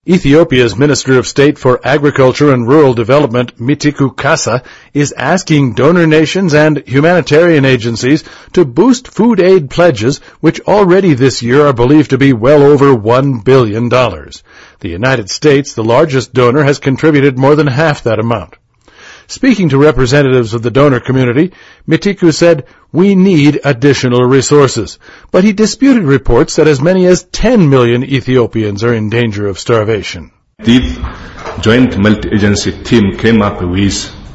Ethiopia's Minister of State for Agriculture and Rural Development, Mitiku Kasa, is asking donor nations and humanitarian agencies to boost food aid pledges, which already this year are believed to be well over $1 billion. The United States, the largest donor, has contributed more than half that amount. Speaking to representatives of the donor community, Mitiku said, "We need additional resources," but he disputed reports that as many as 10 million Ethiopians are in danger of starvation. The joint multi-agency team came up with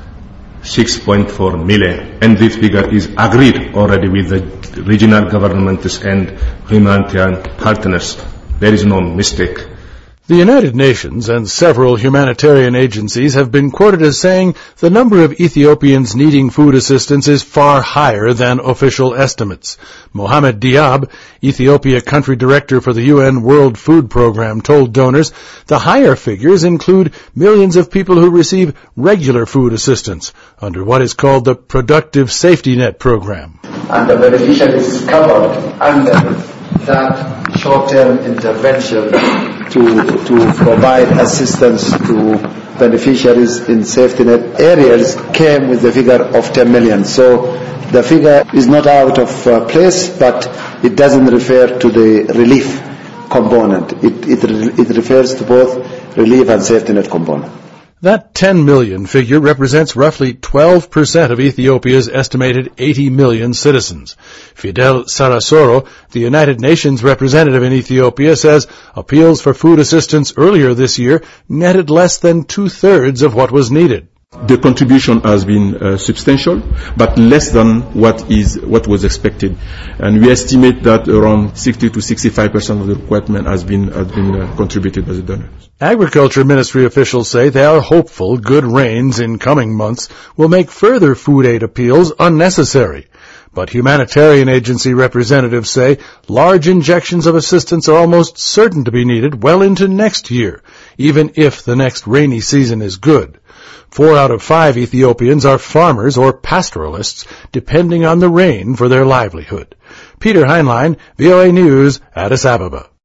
6.4 million, and this figure is agreed already with the regional governments and humanitarian partners. There is no mistake. The United Nations and several humanitarian agencies have been quoted as saying the number of Ethiopians needing food assistance is far higher than official estimates. Mohamed Diab, Ethiopia country director for the UN World Food Program, told donors the higher figures include millions of people who receive regular food assistance under what is called the Productive Safety Net program. And the beneficiaries covered under that short-term intervention to provide assistance to beneficiaries in safety net areas came with the figure of 10 million. So the figure is not out of place, but it doesn't refer to the relief component. It refers to both relief and safety net component. That 10 million figure represents roughly 12% of Ethiopia's estimated 80 million citizens. Fidel Sarasoro, the United Nations representative in Ethiopia, says appeals for food assistance earlier this year netted less than two-thirds of what was needed. The contribution has been substantial, but less than what was expected, and we estimate that around 60 to 65% of the requirement has been contributed by the donors. Agriculture Ministry officials say they are hopeful good rains in coming months will make further food aid appeals unnecessary. But humanitarian agency representatives say large injections of assistance are almost certain to be needed well into next year, even if the next rainy season is good. 4 out of 5 Ethiopians are farmers or pastoralists, depending on the rain for their livelihood. Peter Heinlein, VOA News, Addis Ababa.